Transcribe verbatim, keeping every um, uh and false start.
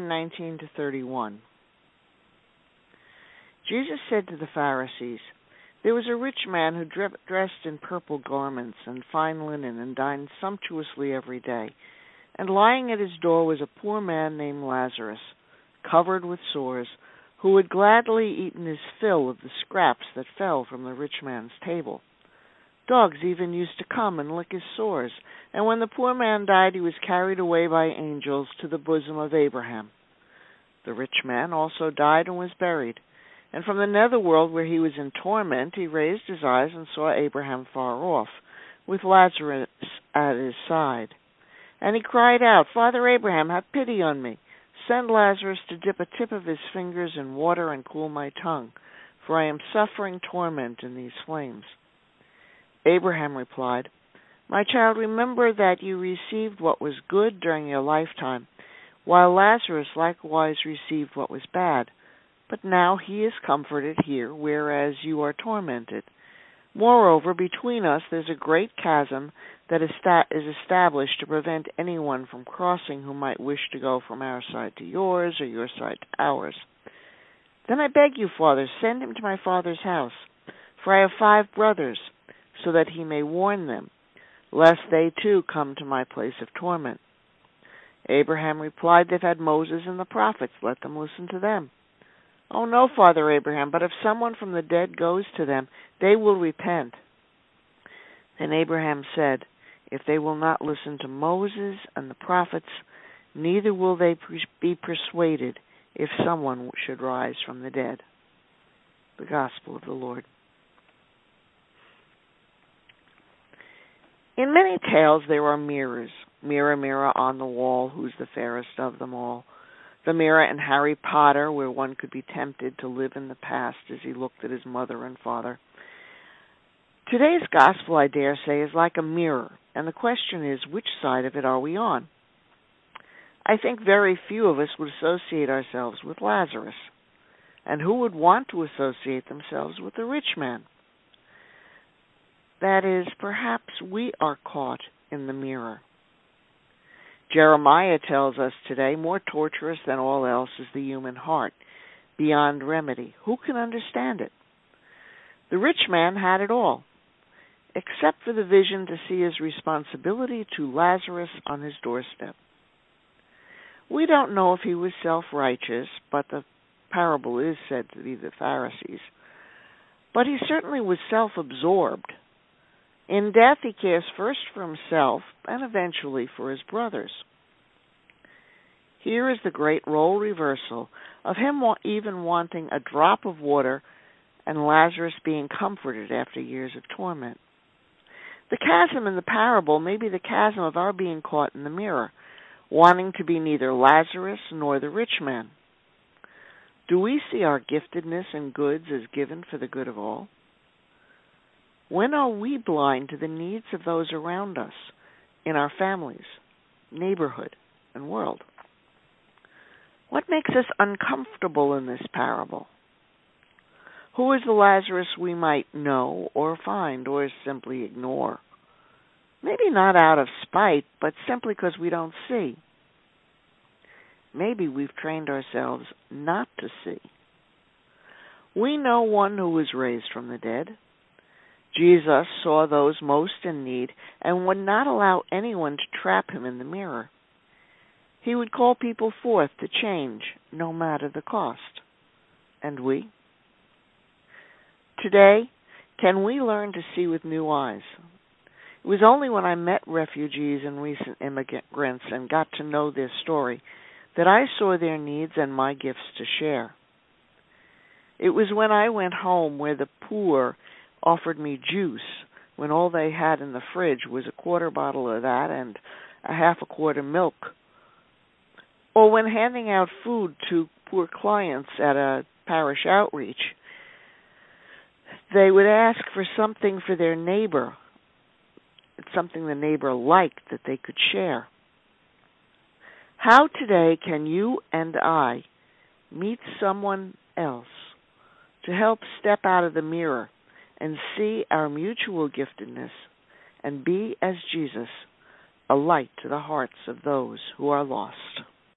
John nineteen to thirty-one. Jesus said to the Pharisees, "There was a rich man who dressed in purple garments and fine linen and dined sumptuously every day. And lying at his door was a poor man named Lazarus, covered with sores, who had gladly eaten his fill of the scraps that fell from the rich man's table. Dogs even used to come and lick his sores, and when the poor man died, he was carried away by angels to the bosom of Abraham. The rich man also died and was buried, and from the netherworld where he was in torment, he raised his eyes and saw Abraham far off, with Lazarus at his side. And he cried out, 'Father Abraham, have pity on me. Send Lazarus to dip a tip of his fingers in water and cool my tongue, for I am suffering torment in these flames.' Abraham replied, 'My child, remember that you received what was good during your lifetime, while Lazarus likewise received what was bad. But now he is comforted here, whereas you are tormented. Moreover, between us there's a great chasm that is established to prevent anyone from crossing who might wish to go from our side to yours or your side to ours. Then I beg you, Father, send him to my father's house, for I have five brothers, so that he may warn them, lest they too come to my place of torment.' Abraham replied, 'They've had Moses and the prophets. Let them listen to them.' 'Oh, no, Father Abraham, but if someone from the dead goes to them, they will repent.' Then Abraham said, 'If they will not listen to Moses and the prophets, neither will they be persuaded if someone should rise from the dead.'" The Gospel of the Lord. In many tales there are mirrors. Mirror, mirror on the wall, who's the fairest of them all? The mirror in Harry Potter, where one could be tempted to live in the past as he looked at his mother and father. Today's gospel, I dare say, is like a mirror, and the question is, which side of it are we on? I think very few of us would associate ourselves with Lazarus, and who would want to associate themselves with the rich man? That is, perhaps we are caught in the mirror. Jeremiah tells us today, more torturous than all else is the human heart, beyond remedy. Who can understand it? The rich man had it all, except for the vision to see his responsibility to Lazarus on his doorstep. We don't know if he was self-righteous, but the parable is said to be the Pharisees. But he certainly was self-absorbed. In death, he cares first for himself and eventually for his brothers. Here is the great role reversal of him even wanting a drop of water and Lazarus being comforted after years of torment. The chasm in the parable may be the chasm of our being caught in the mirror, wanting to be neither Lazarus nor the rich man. Do we see our giftedness and goods as given for the good of all? When are we blind to the needs of those around us, in our families, neighborhood, and world? What makes us uncomfortable in this parable? Who is the Lazarus we might know or find or simply ignore? Maybe not out of spite, but simply because we don't see. Maybe we've trained ourselves not to see. We know one who was raised from the dead. Jesus saw those most in need and would not allow anyone to trap him in the mirror. He would call people forth to change, no matter the cost. And we? Today, can we learn to see with new eyes? It was only when I met refugees and recent immigrants and got to know their story that I saw their needs and my gifts to share. It was when I went home where the poor offered me juice when all they had in the fridge was a quarter bottle of that and a half a quart of milk. Or when handing out food to poor clients at a parish outreach, they would ask for something for their neighbor, something the neighbor liked that they could share. How today can you and I meet someone else to help step out of the mirror and see our mutual giftedness and be, as Jesus, a light to the hearts of those who are lost?